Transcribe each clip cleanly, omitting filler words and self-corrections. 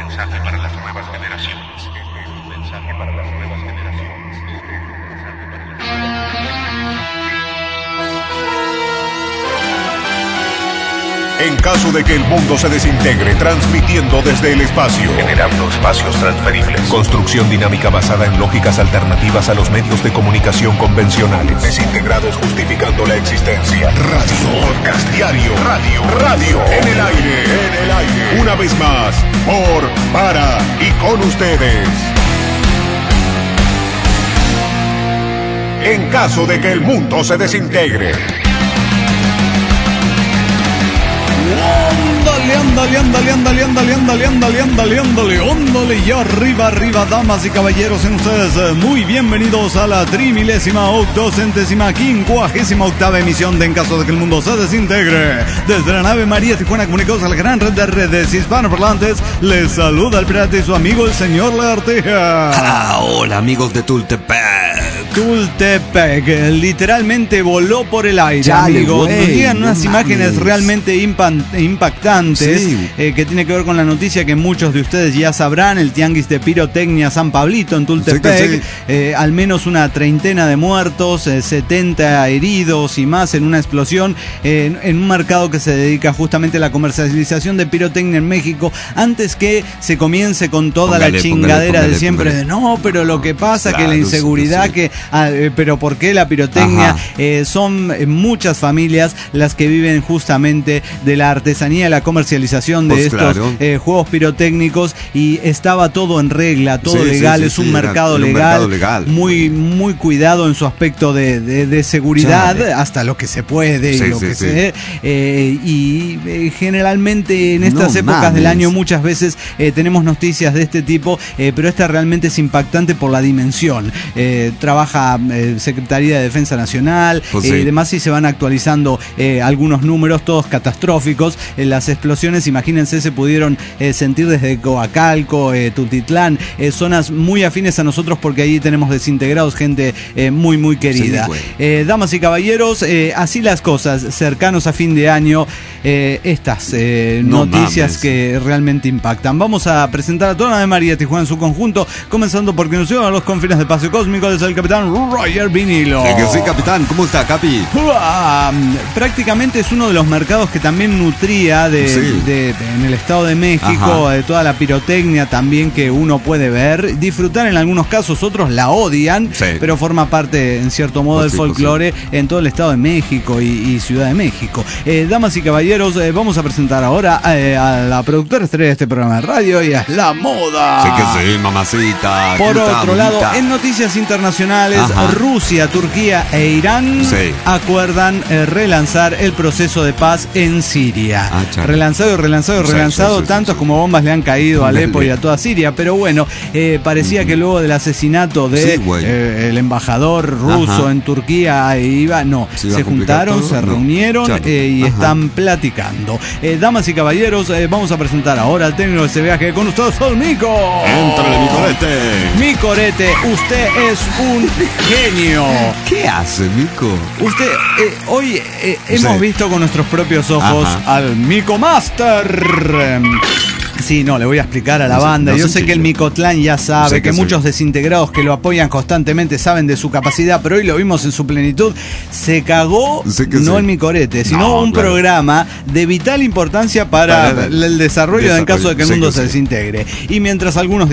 mensaje para las nuevas generaciones. Este es un mensaje para las nuevas generaciones. Este es un mensaje para las nuevas generaciones. En caso de que el mundo se desintegre, transmitiendo desde el espacio, Generando espacios transferibles. construcción dinámica basada en lógicas alternativas a los medios de comunicación convencionales, desintegrados justificando la existencia, radio, podcast diario, radio, en el aire, una vez más, por, para y con ustedes. En caso de que el mundo se desintegre. Ándale, y arriba, damas y caballeros, en ustedes muy bienvenidos a la 3.858ª emisión de En caso de que el mundo se desintegre. Desde la nave María Tijuana Comunicados a la gran red de redes hispanoparlantes, les saluda el pirata y su amigo el señor Lagartija. Hola amigos de Tultepec. Tultepec, literalmente voló por el aire, Chale, amigos. güey, Nos llegan no unas imágenes mames. realmente impactantes, Sí. que tiene que ver con la noticia que muchos de ustedes ya sabrán, el tianguis de pirotecnia San Pablito en Tultepec. Al menos una treintena de muertos, 70 heridos y más en una explosión en un mercado que se dedica justamente a la comercialización de pirotecnia en México, antes que se comience con toda la chingadera de siempre de no, pero lo que pasa que la inseguridad, pero ¿por qué la pirotecnia? Son muchas familias las que viven justamente de la artesanía y la comercialización de estos juegos pirotécnicos, y estaba todo en regla, todo legal, es un mercado legal, muy cuidado en su aspecto de seguridad, hasta lo que se puede y lo que se y generalmente en estas épocas del año muchas veces tenemos noticias de este tipo, pero esta realmente es impactante por la dimensión. Trabaja Secretaría de Defensa Nacional y demás, y se van actualizando algunos números, todos catastróficos. Las explosiones, imagínense, se pudieron sentir desde Coacalco, Tultitlán, zonas muy afines a nosotros porque ahí tenemos desintegrados gente muy querida. Damas y caballeros, así las cosas, cercanos a fin de año, estas noticias que realmente impactan. Vamos a presentar a toda la de María Tijuana en su conjunto, comenzando porque nos llevan a los confines del espacio cósmico desde el capitán Roger Vinilo. Sí, capitán, ¿cómo está, Capi? Prácticamente es uno de los mercados que también nutría en el Estado de México, de toda la pirotecnia también que uno puede ver, disfrutar en algunos casos, otros la odian, pero forma parte en cierto modo del folclore en todo el Estado de México y Ciudad de México. Damas y caballeros, vamos a presentar ahora a la productora estrella de este programa de radio, y es La Moda. Sí que sí, mamacita. Por otro lado, en noticias internacionales, Rusia, Turquía e Irán acuerdan relanzar el proceso de paz en Siria. Relanzado, tantos como bombas le han caído a Alepo y a toda Siria, pero bueno, parecía que luego del asesinato de el embajador ruso en Turquía se juntaron, se reunieron y están platicando. Damas y caballeros, vamos a presentar ahora al técnico de este viaje con ustedes, el Mico. ¡Éntrale, Micorete, usted es un genio. ¿Qué hace, Mico? Usted, hoy hemos visto con nuestros propios ojos al Mico Master. Sí, no, le voy a explicar a la banda. Yo sé que el Micotlán ya sabe, que muchos desintegrados que lo apoyan constantemente saben de su capacidad, pero hoy lo vimos en su plenitud. Se cagó, no el Micorete, sino un programa de vital importancia para el desarrollo en caso de que el mundo se desintegre. Y mientras algunos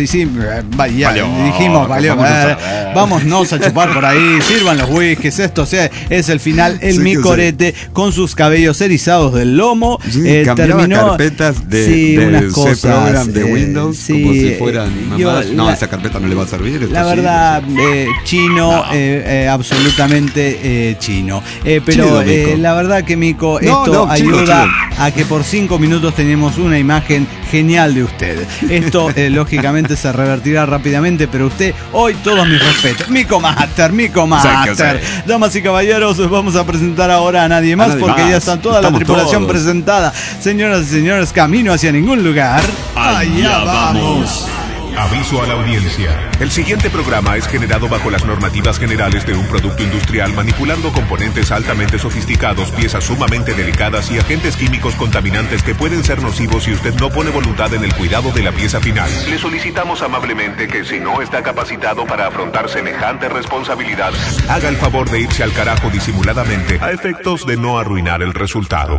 vámonos a chupar por ahí, sirvan los whiskies, esto es el final. El Micorete con sus cabellos erizados del lomo, terminó carpetas de unas cosas program de Windows, como si fueran mamás. Esa carpeta no le va a servir. La verdad, chino, absolutamente chino. Pero chido, la verdad que, Mico, esto ayuda a que por 5 minutos tenemos una imagen genial de usted. Esto, lógicamente, se revertirá rápidamente, pero usted, hoy todos mis respetos. Mico Master. Damas y caballeros, vamos a presentar ahora a nadie más, porque ya está toda la tripulación presentada. Señoras y señores, camino hacia ningún lugar. Allá vamos. Aviso a la audiencia. El siguiente programa es generado bajo las normativas generales de un producto industrial manipulando componentes altamente sofisticados, piezas sumamente delicadas y agentes químicos contaminantes que pueden ser nocivos si usted no pone voluntad en el cuidado de la pieza final. Le solicitamos amablemente que si no está capacitado para afrontar semejante responsabilidad, haga el favor de irse al carajo disimuladamente a efectos de no arruinar el resultado.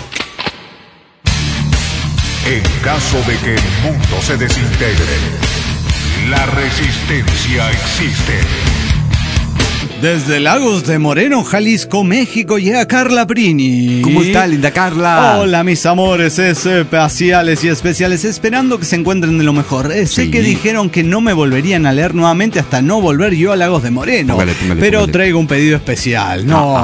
En caso de que el mundo se desintegre, la resistencia existe. Desde Lagos de Moreno, Jalisco, México, llega Carla Prini. ¿Cómo está, linda Carla? Hola, mis amores espaciales y especiales, esperando que se encuentren de lo mejor. Sé que dijeron que no me volverían a leer nuevamente hasta no volver yo a Lagos de Moreno. Póngale. Traigo un pedido especial.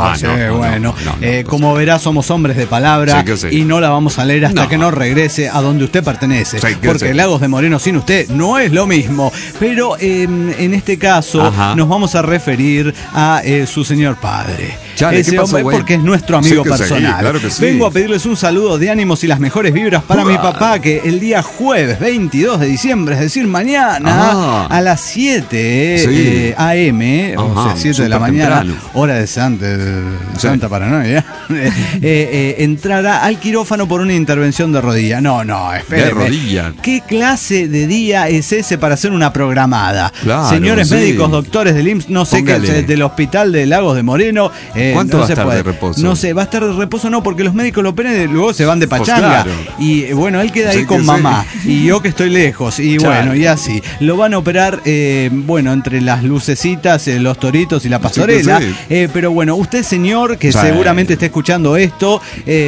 Como verás, somos hombres de palabra y no la vamos a leer hasta que no regrese a donde usted pertenece. Porque Lagos de Moreno sin usted no es lo mismo. Pero en este caso nos vamos a referir a su señor padre. Chale, ese hombre, porque es nuestro amigo personal. Claro que sí. Vengo a pedirles un saludo de ánimos y las mejores vibras para mi papá, que el día jueves 22 de diciembre, es decir, mañana a las 7 a.m., o sea, 7 de la mañana, temprano, hora de Santa Paranoia, entrará al quirófano por una intervención de rodilla. No, espéreme. ¿De rodilla? ¿Qué clase de día es ese para hacer una programada? Claro, señores médicos, doctores del IMSS, no sé qué, del hospital de Lagos de Moreno. ¿Cuánto va a estar de reposo? No sé, va a estar de reposo porque los médicos lo operan y luego se van de pachanga. Pues claro. Y bueno, él queda ahí con mamá. Y yo que estoy lejos. Y bueno, y así. Lo van a operar, entre las lucecitas, los toritos y la pastorela. Pero bueno, usted, señor, que seguramente esté escuchando esto,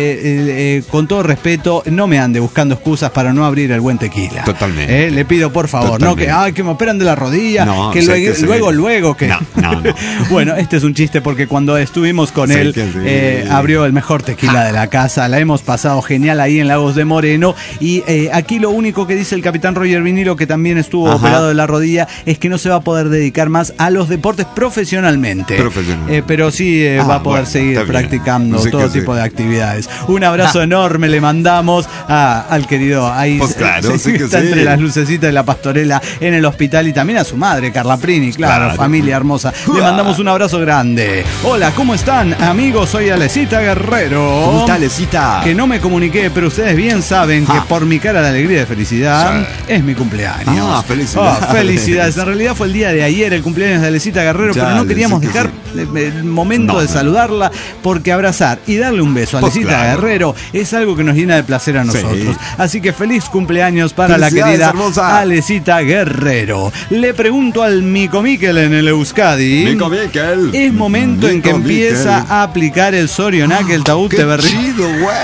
con todo respeto, no me ande buscando excusas para no abrir el buen tequila. Totalmente. Le pido, por favor, que me operan de la rodilla, que luego que... No. Bueno, este es un chiste porque cuando estuvimos con él, abrió el mejor tequila de la casa. La hemos pasado genial ahí en Lagos de Moreno. Y aquí lo único que dice el capitán Roger Vinilo, que también estuvo operado de la rodilla, es que no se va a poder dedicar más a los deportes profesionalmente. Pero sí va a poder seguir practicando todo tipo de actividades. Un abrazo enorme le mandamos al querido ahí. Pues claro, está entre las lucecitas de la pastorela en el hospital, y también a su madre, Carla Prini, claro. Familia hermosa. Le mandamos un abrazo grande. Hola, ¿cómo están, amigos? Soy Alecita Guerrero. ¿Cómo está, Alecita? Que no me comuniqué, pero ustedes bien saben que por mi cara de alegría y de felicidad es mi cumpleaños. Felicidades. Felicidades. En realidad fue el día de ayer el cumpleaños de Alecita Guerrero, pero no queríamos dejar el momento de saludarla, porque abrazar y darle un beso a Alecita Guerrero es algo que nos llena de placer a nosotros. Así que feliz cumpleaños para la querida Alecita Guerrero. Le pregunto al Mico Miquel en el Euskadi. Mico Miquel. Es momento en que empieza a aplicar el Sorionac, el Taúd Teberrión. ¡Qué chido, güey!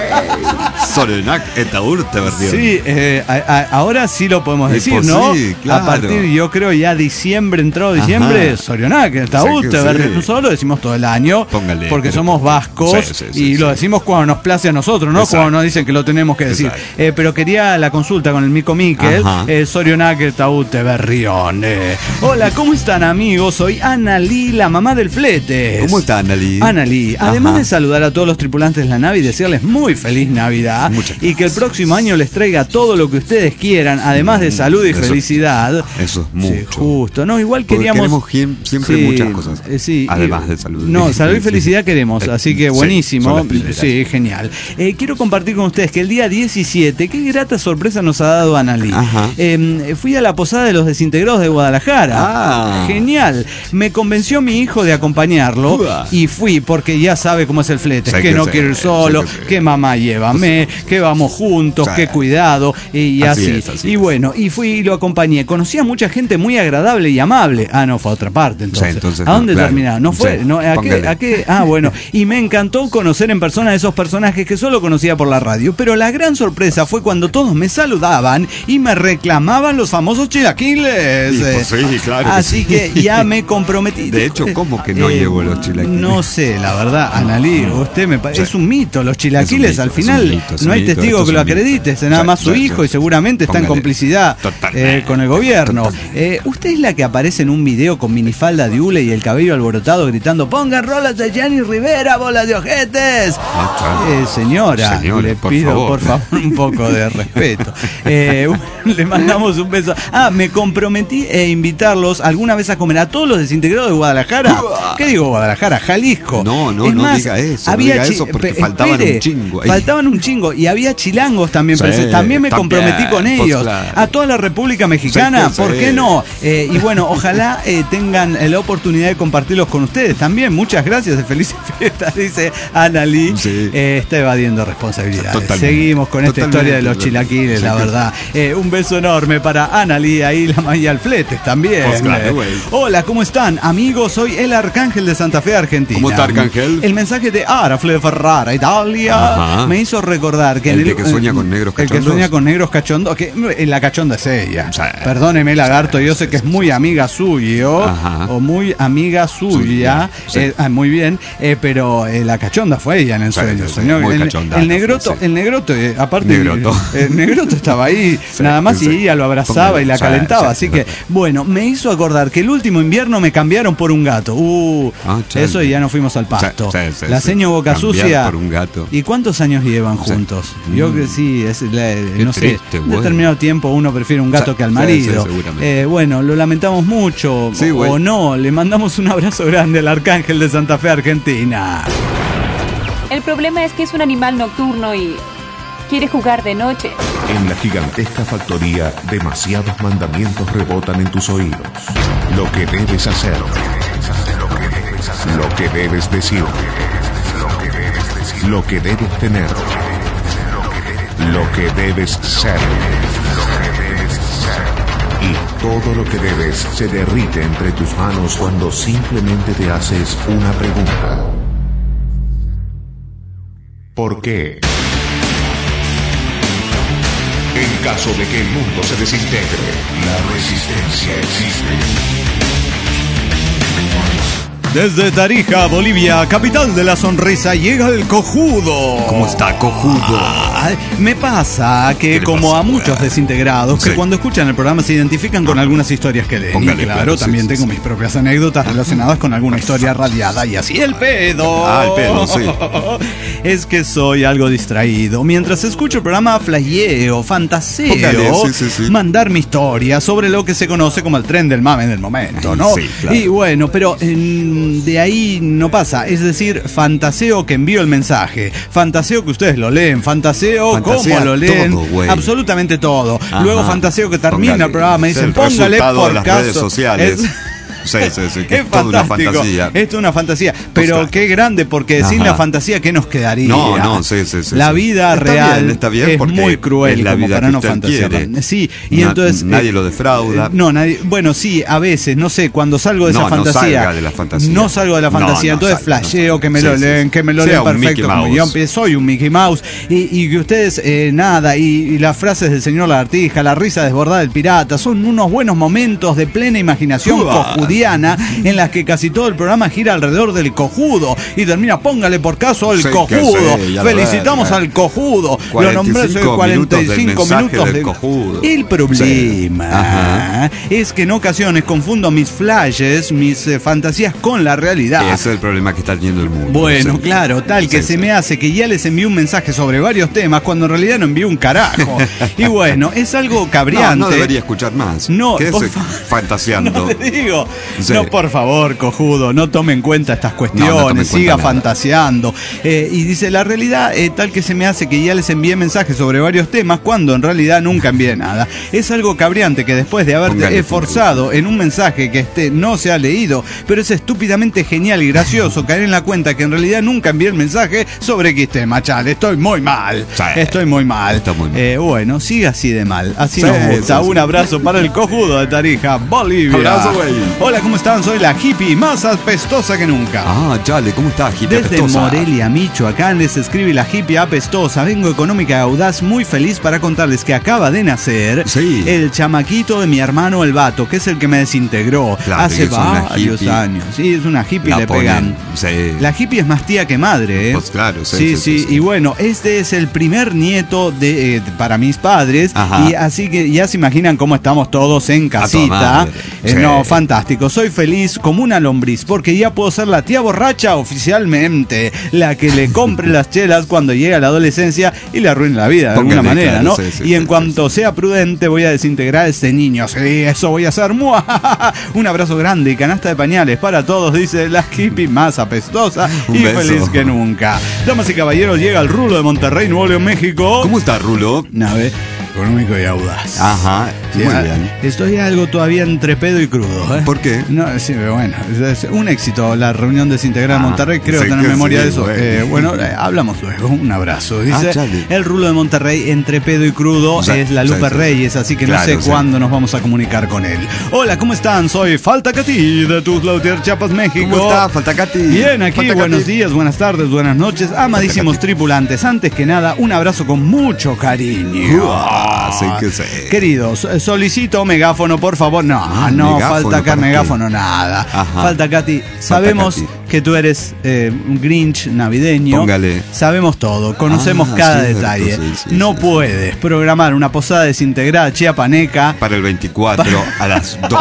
Sorionac, el Taúd Teberrión. Sí, ahora sí lo podemos decir, ¿no? Sí, claro. A partir, yo creo, ya entrado diciembre, Sorionac, el Taúd Teberrión. Nosotros lo decimos todo el año, porque somos vascos y lo decimos cuando nos place a nosotros, ¿no? Cuando nos dicen que lo tenemos que decir. Pero quería la consulta con el Mico Miquel, Sorionac, el Taúd Teberrión. Hola, ¿cómo están, amigos? Soy Analí, la mamá del Fletes. ¿Cómo está, Analí? Analí, además de saludar a todos los tripulantes de la nave y desearles muy feliz Navidad, y que el próximo año les traiga todo lo que ustedes quieran, además de salud y felicidad. Eso es mucho. Sí, justo. No, igual porque queríamos siempre muchas cosas. Además de salud. No, salud y felicidad queremos, así que buenísimo. Sí, genial. Quiero compartir con ustedes que el día 17, qué grata sorpresa nos ha dado Analí. Fui a la posada de los desintegrados de Guadalajara. Genial. Me convenció mi hijo de acompañarlo y fui, porque ya sabe cómo es el Flete, que no quiero ir solo, que mamá llévame, que vamos juntos, que cuidado, y así. Y bueno, y fui y lo acompañé. Conocí a mucha gente muy agradable y amable. No, fue a otra parte entonces. ¿A dónde terminaba? ¿No fue? No, ¿a qué? Bueno, y me encantó conocer en persona a esos personajes que solo conocía por la radio, pero la gran sorpresa fue cuando todos me saludaban y me reclamaban los famosos chilaquiles. Sí, claro. Así que ya me comprometí. De hecho, ¿cómo que no llevo los chilaquiles? No sé, la verdad, Analí, usted me parece. Es un mito, los chilaquiles al final no hay testigo que lo acredite, es nada más su hijo y seguramente está en complicidad con el gobierno. Usted es la que aparece en un video con minifalda de hule y el cabello alborotado gritando: pongan rolas de Jenny Rivera, bolas de ojetes. Señora, le pido por favor un poco de respeto. Le mandamos un beso. Me comprometí a invitarlos alguna vez a comer a todos los desintegrados de Guadalajara. ¿Qué digo Guadalajara? Jalisco. No diga eso. Había no diga eso porque faltaban un chingo. Faltaban un chingo y había chilangos también presentes. También me comprometí con ellos. Claro. A toda la República Mexicana, ¿por qué no? Y bueno, ojalá tengan la oportunidad de compartirlos con ustedes también. Muchas gracias, de felices fiestas, dice Analí. Está evadiendo responsabilidades. Totalmente. Seguimos con esta historia de los chilaquiles, la verdad. Un beso enorme para Analí, ahí la Maya Alfletes también. Hola, ¿cómo están? Amigos, soy el Arcángel de Santa Fe, Argentina. ¿Cómo está, Arcángel? El mensaje de Arafle Ferrara, Italia, me hizo recordar que el que sueña con negros cachondos. El que sueña con negros cachondos, que la cachonda es ella. Perdóneme, lagarto, yo sé que es muy amiga suyo, o muy amiga suya, muy bien, pero la cachonda fue ella en el sueño. El negroto, aparte, el negroto estaba ahí, nada más, y ella lo abrazaba y la calentaba, así que, bueno, me hizo acordar que el último invierno me cambiaron por un gato. Eso y ya nos fuimos al pasto. La seño Boca Sucia. Por un gato. ¿Y cuántos años llevan juntos? Yo que sí, no sé, en determinado tiempo uno prefiere un gato que al marido. Bueno, lo lamentamos mucho, o no, le mandamos un abrazo grande al Arcángel de Santa Fe, Argentina. El problema es que es un animal nocturno y quiere jugar de noche. En la gigantesca factoría, demasiados mandamientos rebotan en tus oídos. Lo que debes hacer, lo que debes decir, lo que debes tener, lo que debes ser. Y todo lo que debes se derrite entre tus manos cuando simplemente te haces una pregunta. ¿Por qué? En caso de que el mundo se desintegre, la resistencia existe. Desde Tarija, Bolivia, capital de la sonrisa, llega el cojudo. ¿Cómo está, cojudo? Me pasa que, como a muchos desintegrados, que cuando escuchan el programa se identifican con algunas historias que leen. Póngale, y claro, también tengo mis propias anécdotas relacionadas con alguna historia radiada. Y así el pedo. El pedo, sí. Es que soy algo distraído. Mientras escucho el programa, flayeo, fantaseo, mandar mi historia sobre lo que se conoce como el tren del mame del momento, ¿no? Sí, claro. Y bueno, pero de ahí no pasa. Es decir, fantaseo que envío el mensaje, fantaseo que ustedes lo leen, fantaseo cómo lo leen, todo, absolutamente todo. Luego fantaseo que termina el programa y dicen póngale por las caso. Redes sociales. Sí, que es toda una fantasía. Esto es una fantasía. Pero qué grande, porque sin la fantasía, ¿qué nos quedaría? No, La vida real está bien es muy cruel, la como vida para no fantasear. Sí, y entonces nadie lo defrauda. Bueno, sí, a veces, no sé, cuando salgo de esa fantasía. No salgo de la fantasía. Entonces flasheo que me lo leen, que me lo leen perfecto. Como yo soy un Mickey Mouse. Y que ustedes, y las frases del señor Lagartija, la risa desbordada del pirata, son unos buenos momentos de plena imaginación cojudía en las que casi todo el programa gira alrededor del cojudo y termina, póngale por caso el cojudo. Felicitamos al cojudo. Lo nombré hace 45 minutos del cojudo. El problema es que en ocasiones confundo mis flashes, mis fantasías con la realidad. Ese es el problema que está teniendo el mundo. Bueno, claro, tal que se me hace que ya les envío un mensaje sobre varios temas cuando en realidad no envío un carajo. Y bueno, es algo cabreante. No debería escuchar más. No, ¿qué es fantaseando? No te digo. No, por favor, cojudo, no tome en cuenta estas cuestiones, siga fantaseando. Y dice, la realidad tal que se me hace que ya les envié mensajes sobre varios temas cuando en realidad nunca envié nada. Es algo cabreante que después de haberte esforzado en un mensaje que no se ha leído, pero es estúpidamente genial y gracioso caer en la cuenta que en realidad nunca envié el mensaje sobre X tema, chale. Estoy muy mal. Estoy muy mal. Bueno, siga así de mal. Así nos gusta. Un abrazo para el cojudo de Tarija, Bolivia. Abrazo, güey. Hola, ¿cómo están? Soy la hippie más apestosa que nunca. Ah, chale, ¿cómo estás, hippie Desde apestosa? Morelia, Michoacán, les escribe la hippie apestosa. Vengo económica y audaz, muy feliz para contarles que acaba de nacer el chamaquito de mi hermano el Vato, que es el que me desintegró hace varios años. Sí, es una hippie, le pegan. Sí. La hippie es más tía que madre, ¿eh? Pues claro, sí. Y bueno, este es el primer nieto para mis padres. Ajá. Y así que ya se imaginan cómo estamos todos en casita. No, fantástico. Soy feliz como una lombriz porque ya puedo ser la tía borracha oficialmente, la que le compre las chelas cuando llegue a la adolescencia y le arruine la vida de alguna manera, claro, ¿no? Y en cuanto sea prudente voy a desintegrar a este niño. Sí, eso voy a hacer. Un abrazo grande y canasta de pañales para todos, dice la hippie más apestosa y feliz que nunca. Damas y caballeros, llega el Rulo de Monterrey, Nuevo León, México. ¿Cómo está, Rulo? Nave económico y audaz. Ajá, sí, muy bien. Estoy algo todavía entre pedo y crudo, ¿eh? ¿Por qué? No, sí, bueno, es un éxito la reunión desintegrada de Monterrey, creo tener memoria de eso. Bueno, hablamos luego, un abrazo. Dice, el Rulo de Monterrey entre pedo y crudo es la Lupe Reyes, así que no sé cuándo nos vamos a comunicar con él. Hola, ¿cómo están? Soy Falta Cati de Tuxtla, Chiapas, México. ¿Cómo está, Falta Cati? Bien, aquí, buenos días, buenas tardes, buenas noches, amadísimos tripulantes. Antes que nada, un abrazo con mucho cariño. Sí que sé. Queridos, solicito megáfono, por favor. No, falta acá megáfono, nada. Ajá. Falta Katy. Sabemos que tú eres un Grinch navideño. Póngale. Sabemos todo, conocemos cada detalle. No puedes programar una posada desintegrada chiapaneca para el 24 a las 12.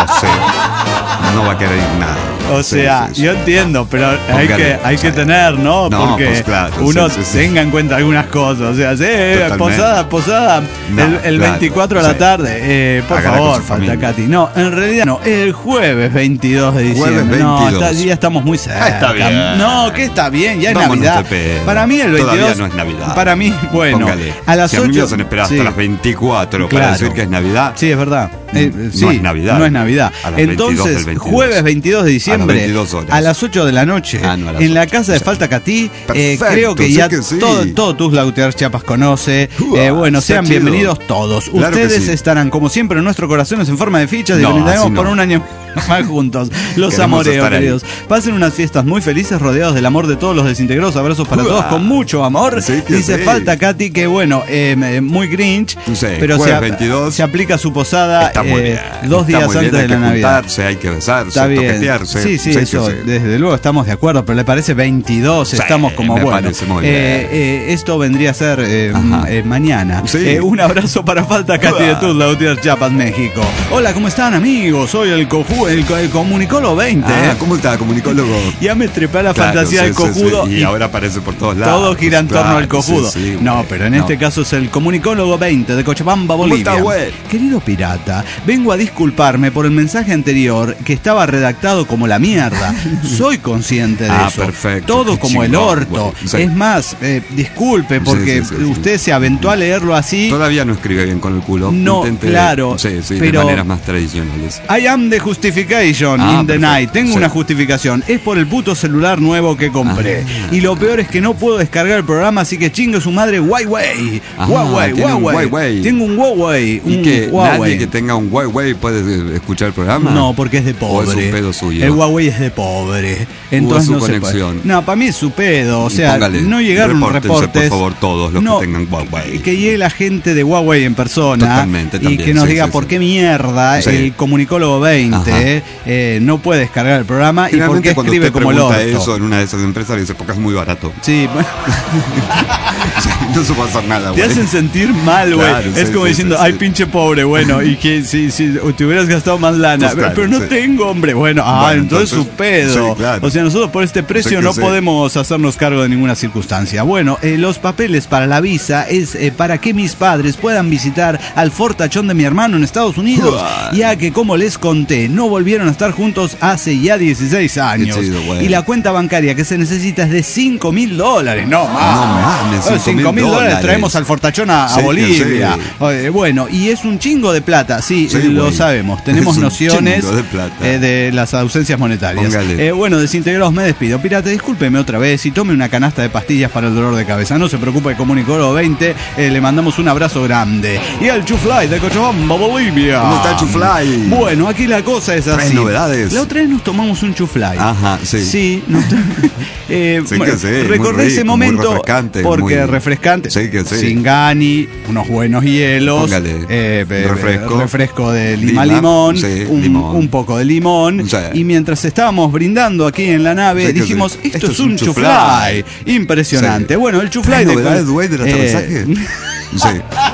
No va a querer nada. O sea, yo entiendo, pero hay que tener, ¿no? Porque pues claro, uno tenga en cuenta algunas cosas. O sea, posada el 24 a la tarde. Por favor, Falta Katy. No, en realidad no. El jueves 22 de diciembre. Jueves 22. Ya estamos muy cerca. Está bien. No, que está bien, ya es Navidad. Para mí el 22. Todavía no es Navidad. Para mí, bueno. Póngale. A las 8. A mí me hacen esperar hasta las 24 para decir que es Navidad. Sí, es verdad. No es Navidad. No es Navidad. Entonces, jueves 22 de diciembre, a las 8 de la noche, en la casa de Falta Catí, creo que ya todo tus Lautear Chiapas conoce. Bueno, sean bienvenidos todos. Claro, ustedes estarán, como siempre, en nuestros corazones en forma de fichas y brindaremos por un año más juntos. Los amoreo, queridos. Pasen unas fiestas muy felices, rodeados del amor de todos los desintegrados. Abrazos para todos con mucho amor. Dice Falta Katy que, bueno, muy Grinch, pero se aplica su posada 2 días antes de la Navidad. Hay que besarse, toquetearse. Sí, eso, desde luego estamos de acuerdo, pero le parece 22, estamos como bueno. Esto vendría a ser mañana. Un abrazo para Falta Katy de Tuzla, Gutiérrez, Chiapas, México. Hola, ¿cómo están, amigos? Soy el comunicólogo 20. ¿Cómo está, comunicólogo? Ya me trepé a la fantasía del cojudo. Y ahora aparece por todos lados. Todo gira en torno al cojudo. No, pero en este caso es el comunicólogo 20 de Cochabamba, Bolivia. ¿Cómo está, güey? Querido pirata, vengo a disculparme por el mensaje anterior que estaba redactado como la mierda. Soy consciente de eso. Perfecto. Todo como el orto. Es más, disculpe porque usted se aventó a leerlo así. Todavía no escribe bien con el culo. No, claro. Pero de maneras más tradicionales. I am the justification in the night. Tengo una justificación. Es por el puto celular nuevo que compré. Y lo peor es que no puedo descargar el programa, así que chingue su madre Huawei. Huawei. Tengo un Huawei. ¿Y que nadie que tenga un Huawei puede escuchar el programa? No, porque es de pobre. ¿O es un pedo suyo? El Huawei es de pobre. Entonces no se puede. No, para mí es su pedo. O sea, no llegaron reportes. Por favor, todos los que tengan Huawei. Que llegue la gente de Huawei en persona. Totalmente, y que nos diga por qué mierda el comunicólogo 20 no puede descargar el programa y por qué escribe como el orto. Eso en una de esas empresas le dice porque es muy barato. Sí, bueno. No se puede hacer nada, güey. Te hacen sentir mal, güey. Claro, es como diciendo, ay, pinche pobre, bueno, y que si te hubieras gastado más lana. Pues pero no tengo, hombre. Bueno, entonces su pedo. O sea, nosotros por este precio no podemos hacernos cargo de ninguna circunstancia. Bueno, los papeles para la visa es para que mis padres puedan visitar al fortachón de mi hermano en Estados Unidos, ya que, como les conté, no volvieron a estar juntos hace ya 16 años. Y la cuenta bancaria que se necesita es de $5,000. No mames, $5,000 traemos al fortachón a Bolivia. Bueno, y es un chingo de plata, lo sabemos. Tenemos nociones de las ausencias monetarias. Bueno, desintegrados, me despido. Pirata, discúlpeme otra vez y tome una canasta de pastillas para el dolor de cabeza. No se preocupe, comunicólogo 20, le mandamos un abrazo grande. Y al Chufly de Cochabamba, Bolivia. ¿Cómo está Chufly? Bueno, aquí la cosa es así. novedades. La otra vez nos tomamos un chuflay. Ajá, sí. Sí, que sí, recordé ese momento muy refrescante, porque muy... refrescante. Sí, que sí. Singani, unos buenos hielos. Póngale, refresco de limón, sí, un poco de limón. Sí. Y mientras estábamos brindando aquí en la nave, dijimos, sí. esto es un chuflay. Impresionante. Sí. Bueno, el chuflay ¿Novedades, güey, del aterrizaje? Sí.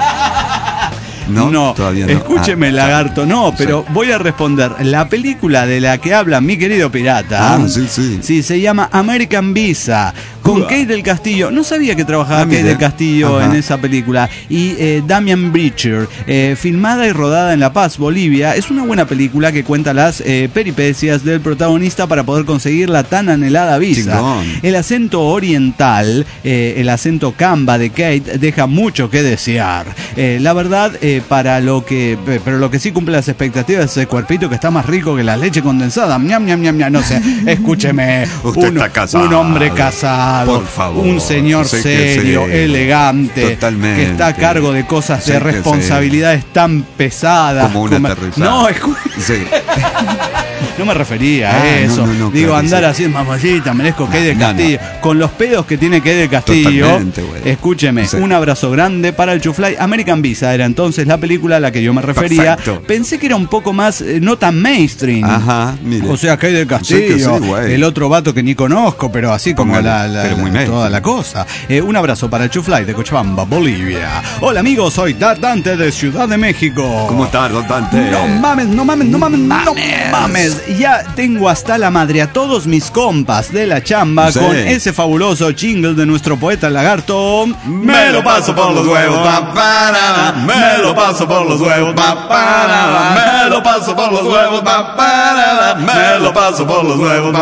No, todavía no. Escúcheme, lagarto, no, pero voy a responder. La película de la que habla mi querido pirata, sí, se llama American Visa, con Kate del Castillo. No sabía que trabajaba Kate del Castillo en esa película. Y Damian Beecher, filmada y rodada en La Paz, Bolivia. Es una buena película que cuenta las peripecias del protagonista para poder conseguir la tan anhelada visa. Chingón. El acento oriental, el acento camba de Kate deja mucho que desear. La verdad, pero lo que sí cumple las expectativas es ese cuerpito que está más rico que la leche condensada. Ñam, ñam, ñam, ñam. No sé, escúcheme. Está casado. Un hombre casado, por favor, un señor serio, elegante, totalmente, que está a cargo de cosas de responsabilidades tan pesadas. Como una aterrizada. No, sí. No me refería a eso. No, digo, claro, andar así, mamacita, merezco Kate del Castillo. Con los pedos que tiene Kate del Castillo. Escúcheme, un abrazo grande para el chuflay. American Visa era entonces la película a la que yo me refería. Perfecto. Pensé que era un poco más, no tan mainstream. Ajá, mire. O sea, Kate del Castillo, el otro vato que ni conozco, pero así como toda la cosa. Un abrazo para el chuflay de Cochabamba, Bolivia. Hola amigos, soy Dante de Ciudad de México. ¿Cómo estás, Dante? No mames. Ya tengo hasta la madre a todos mis compas de la chamba con ese fabuloso jingle de nuestro poeta lagarto. Me lo paso por los huevos, me lo paso por los huevos, me lo paso por los huevos, me lo paso por los huevos,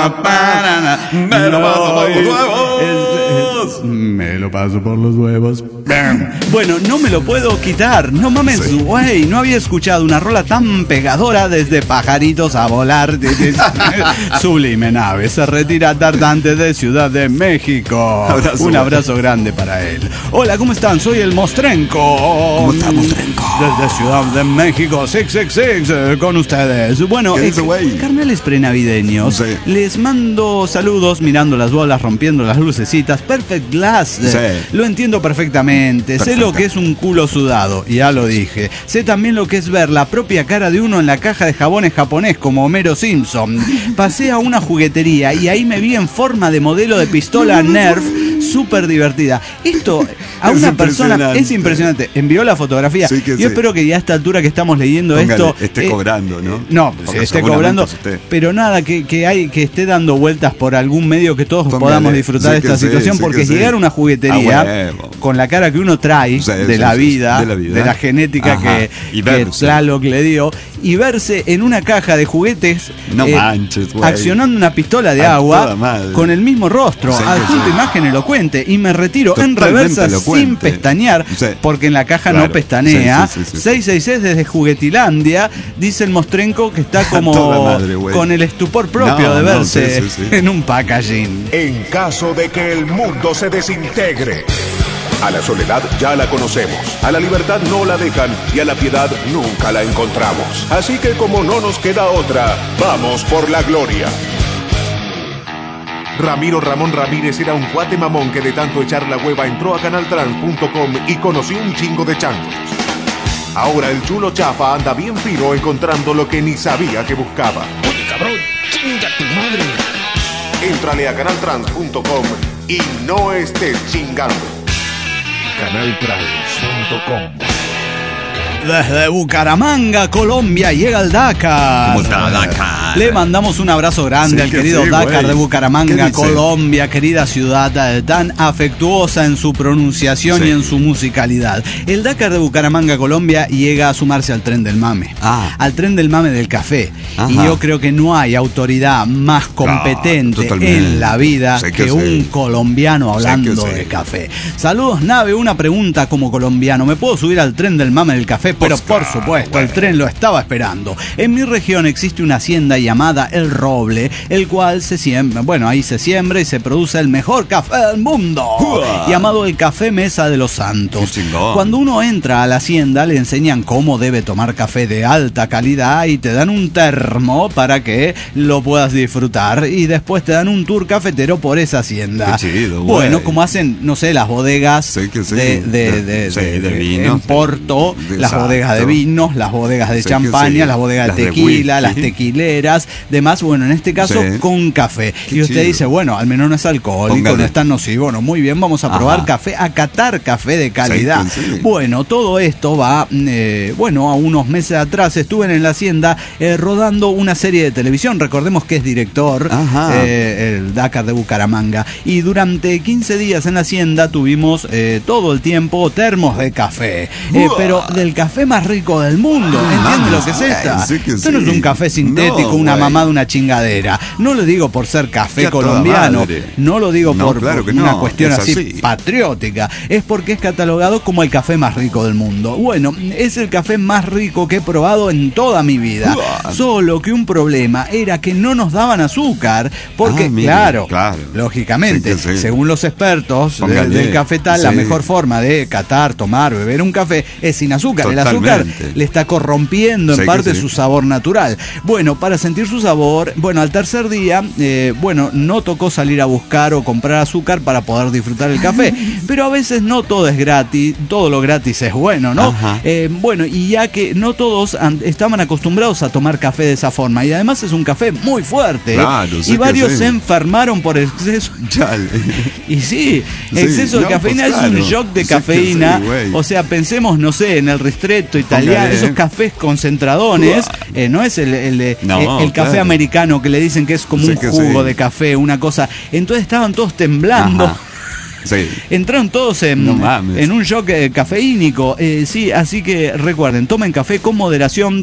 me lo paso por los huevos. Me lo paso por los huevos. Bueno, no me lo puedo quitar. No mames, güey. No había escuchado una rola tan pegadora desde Pajaritos a Volar. Sublime nave. Se retira Dardante de Ciudad de México. Un abrazo grande para él. Hola, ¿cómo están? Soy el Mostrenco. ¿Cómo está, Mostrenco? Desde Ciudad de México, 666, con ustedes. Bueno, carnales prenavideños, les mando saludos mirando las bolas, rompiendo las lucecitas. Perfect Glass. Lo entiendo perfectamente. Sé lo que es un culo sudado, ya lo dije. Sé también lo que es ver la propia cara de uno en la caja de jabones japonés como Homero Simpson. Pasé a una juguetería y ahí me vi en forma de modelo de pistola Nerf, súper divertida. Esto a una persona es impresionante. Envió la fotografía. Yo espero que ya a esta altura que estamos leyendo esto esté cobrando, ¿no? No, esté cobrando, pero nada, que esté dando vueltas por algún medio que todos podamos disfrutar de esta situación, porque llegar a una juguetería con la cara que uno trae de la vida, de la genética que Tlaloc le dio, y verse en una caja de juguetes accionando una pistola de agua con el mismo rostro, adjunto imagen elocuente, y me retiro en reversa sin pestañear, porque en la caja no pestanea. 666 desde Juguetilandia, dice el Mostrenco, que está como con el estupor propio de verse en un packaging. En caso de que el mundo se desintegre. A la soledad ya la conocemos, a la libertad no la dejan y a la piedad nunca la encontramos. Así que como no nos queda otra, vamos por la gloria. Ramiro Ramón Ramírez era un cuate mamón que de tanto echar la hueva entró a canaltrans.com y conoció un chingo de changos. Ahora el chulo chafa anda bien fino encontrando lo que ni sabía que buscaba. Oye, cabrón, chinga tu madre. Éntrale a canaltrans.com y no estés chingando. Canaltrans.com. Desde Bucaramanga, Colombia, llega el Dakar. ¿Cómo está, Dakar? Le mandamos un abrazo grande al querido Dakar de Bucaramanga, Colombia, querida ciudad tan afectuosa en su pronunciación y en su musicalidad. El Dakar de Bucaramanga, Colombia, llega a sumarse al tren del mame. Al tren del mame del café. Y yo creo que no hay autoridad más competente en la vida que un colombiano hablando de café. Saludos, nave. Una pregunta como colombiano. ¿Me puedo subir al tren del mame del café? Pero por supuesto, el tren lo estaba esperando. En mi región existe una hacienda llamada El Roble, el cual se siembra, ahí se siembra y se produce el mejor café del mundo, llamado el Café Mesa de los Santos. Cuando uno entra a la hacienda le enseñan cómo debe tomar café de alta calidad y te dan un termo para que lo puedas disfrutar, y después te dan un tour cafetero por esa hacienda. Qué chido, bueno, como hacen, no sé, las bodegas de vino, en Porto, las bodegas de vinos, las bodegas de champaña, las bodegas de tequila, las tequileras, demás. Bueno, en este caso con café. Y usted dice, bueno, al menos no es alcohólico, no es tan nocivo. Bueno, muy bien, vamos a probar café, a catar café de calidad. Bueno, todo esto va, a unos meses atrás estuve en la hacienda rodando una serie de televisión. Recordemos que es director, el Dakar de Bucaramanga. Y durante 15 días en la hacienda tuvimos todo el tiempo termos de café. Pero del café más rico del mundo. ¿Entiende lo que es esta? Esto no es un café sintético, una mamada, una chingadera. No lo digo por ser café colombiano. No lo digo por una cuestión así patriótica. Es porque es catalogado como el café más rico del mundo. Bueno, es el café más rico que he probado en toda mi vida. Solo que un problema era que no nos daban azúcar. Porque, claro, lógicamente, según los expertos del cafetal, la mejor forma de catar, tomar, beber un café es sin azúcar. Totalmente. El azúcar le está corrompiendo en parte su sabor natural. Bueno, para sentir su sabor, al tercer día, no tocó salir a buscar o comprar azúcar para poder disfrutar el café. Pero a veces no todo es gratis, todo lo gratis es bueno, ¿no? Y ya que no todos estaban acostumbrados a tomar café de esa forma, y además es un café muy fuerte, y varios se enfermaron por exceso. Y sí, exceso de cafeína es un shock de cafeína. O sea, pensemos, no sé, en el ristretto italiano, esos cafés concentradones, no es el café americano que le dicen que es como un jugo de café, una cosa. Entonces estaban todos temblando. Entraron todos en un shock cafeínico. Así que recuerden, tomen café con moderación,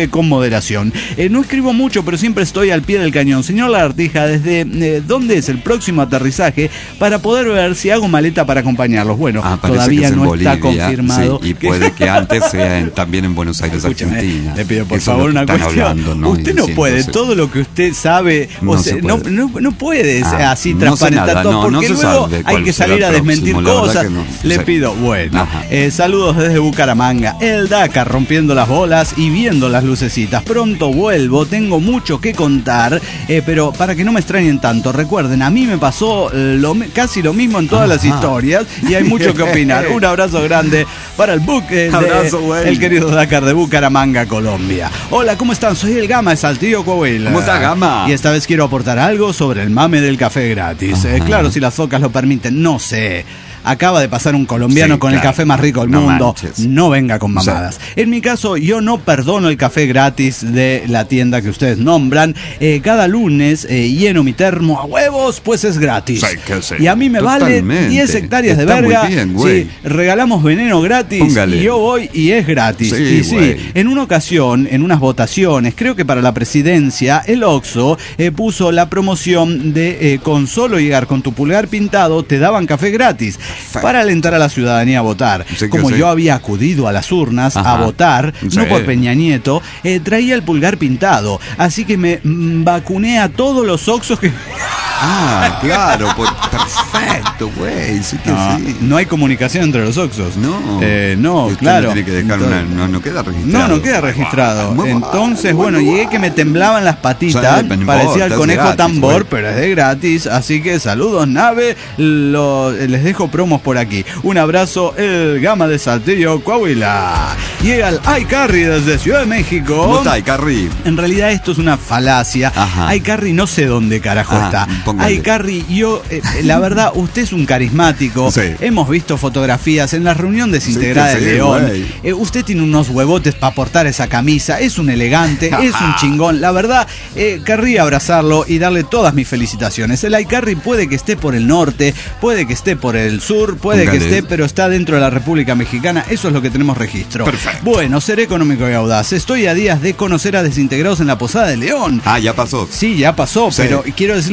no escribo mucho, pero siempre estoy al pie del cañón. Señor Lagartija, ¿desde dónde es el próximo aterrizaje para poder ver si hago maleta para acompañarlos? Bueno, todavía no está confirmado. Y puede que antes sea también en Buenos Aires, Argentina. Le pido por favor una cuestión. Usted no puede, todo lo que usted sabe, no puede así transparentar todo, porque luego hay que salir a desmentir cosas. Le pido, saludos desde Bucaramanga, el Dakar rompiendo las bolas y viendo las lucecitas. Pronto vuelvo, tengo mucho que contar, pero para que no me extrañen tanto, recuerden, a mí me pasó casi lo mismo en todas las historias y hay mucho que opinar. Un abrazo grande para el querido Dakar de Bucaramanga, Colombia. Hola, ¿cómo están? Soy el Gama de Saltillo, Coahuila. ¿Cómo está, Gama? Y esta vez quiero aportar algo sobre el mame del café gratis. Claro, si las focas lo permiten, no sé. Acaba de pasar un colombiano con el café más rico del mundo. No venga con mamadas. En mi caso, yo no perdono el café gratis de la tienda que ustedes nombran. Cada lunes lleno mi termo a huevos, pues es gratis. Y a mí me vale 10 hectáreas de verga. Bien, regalamos veneno gratis. Y yo voy y es gratis. En una ocasión, en unas votaciones, creo que para la presidencia, el Oxxo puso la promoción de con solo llegar con tu pulgar pintado, te daban café gratis. Para alentar a la ciudadanía a votar. Como yo había acudido a las urnas a votar, no por Peña Nieto, traía el pulgar pintado. Así que me vacuné a todos los Oxxos que... Claro, perfecto, güey. No hay comunicación entre los Oxxos. No, claro. Tiene que dejar no queda registrado. No queda registrado. Entonces, llegué que me temblaban las patitas. Parecía el conejo tambor, pero es de gratis. Así que saludos, nave. Les dejo promos por aquí. Un abrazo, el Gama de Saltillo, Coahuila. Llega el iCarry desde Ciudad de México. ¿Cómo está iCarry? En realidad esto es una falacia. iCarry no sé dónde carajo está. iCarry, yo, la verdad, usted es un carismático. Hemos visto fotografías en la reunión desintegrada de León. Usted tiene unos huevotes para portar esa camisa. Es un elegante, es un chingón. La verdad, querría abrazarlo y darle todas mis felicitaciones. El iCarry puede que esté por el norte, puede que esté por el sur, puede que esté, pero está dentro de la República Mexicana. Eso es lo que tenemos registro. Perfecto. Bueno, ser económico y audaz. Estoy a días de conocer a Desintegrados en la Posada de León. Ya pasó. Sí, ya pasó, pero quiero decirles mis sentimientos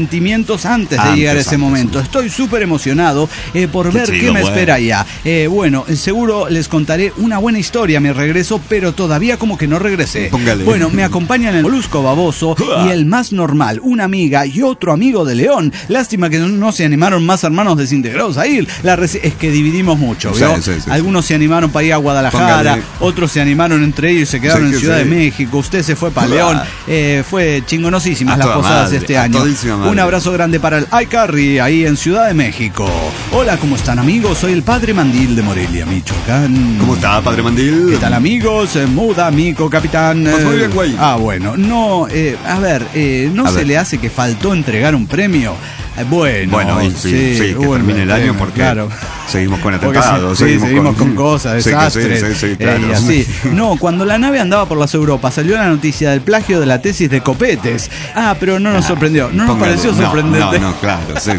sentimientos antes de llegar a ese momento. Estoy súper emocionado por ver qué me espera allá. Bueno, seguro les contaré una buena historia a mi regreso, pero todavía como que no regresé. Póngale. Bueno, me acompañan el Molusco Baboso y el más normal, una amiga y otro amigo de León. Lástima que no se animaron más hermanos desintegrados a ir. Es que dividimos mucho, ¿vio? Sí. Algunos se animaron para ir a Guadalajara, Póngale. Otros se animaron entre ellos y se quedaron en Ciudad de México. Usted se fue para León. Fue chingonosísimas A las toda posadas madre, este a año. todísima madre. Un abrazo grande para el iCarry ahí en Ciudad de México. Hola, ¿cómo están, amigos? Soy el Padre Mandil de Morelia, Michoacán. ¿Cómo está, Padre Mandil? ¿Qué tal, amigos? Muda, amigo, capitán. Pues muy bien, güey. Bueno, no, a ver, ¿no se le hace que faltó entregar un premio? Bueno, y sí, que termine el año porque claro. Seguimos con Porque atentados. seguimos con cosas, desastres. Sí, claro. Y así. No, cuando la nave andaba por las Europas salió la noticia del plagio de la tesis de Copetes. Pero no nos sorprendió, no nos pareció sorprendente. No, claro, sí.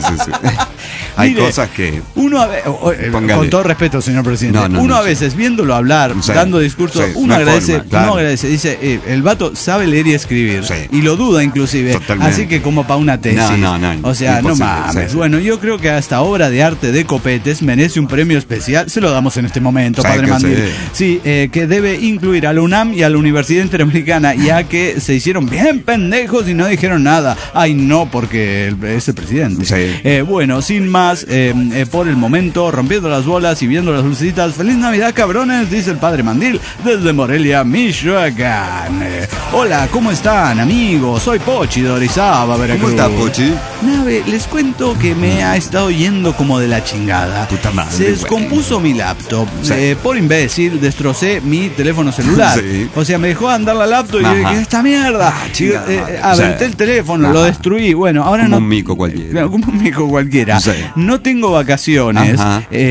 Hay Mire, cosas que... Uno con todo respeto, señor presidente, uno a veces viéndolo hablar, dando discursos, uno agradece, no agradece, dice, el vato sabe leer y escribir, y lo duda inclusive, totalmente. Así que como para una tesis, o sea, no mames. Bueno, yo creo que esta obra de arte de Copetes merece un premio especial, se lo damos en este momento, Padre Mandil. Sí, que debe incluir a la UNAM y a la Universidad Interamericana, ya que se hicieron bien pendejos y no dijeron nada. Ay, no, porque es el presidente. Bueno, sin más, por el momento, rompiendo las bolas y viendo las lucecitas. ¡Feliz Navidad, cabrones! Dice el Padre Mandil desde Morelia, Michoacán. Hola, ¿cómo están, amigos? Soy Pochi de Orizaba, Veracruz. ¿Cómo está, Pochi? Nave, les cuento que me ha estado yendo como de la chingada. Puta madre, Se descompuso mi laptop. Por imbécil, destrocé mi teléfono celular. O sea, me dejó andar la laptop y yo dije, ¡esta mierda! Aventé el teléfono, lo destruí. Bueno, ahora como no. Un mico cualquiera. Claro, como un mico cualquiera. No tengo vacaciones.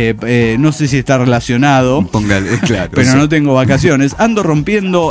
No sé si está relacionado. Póngale, claro. Pero no tengo vacaciones. Ando rompiendo,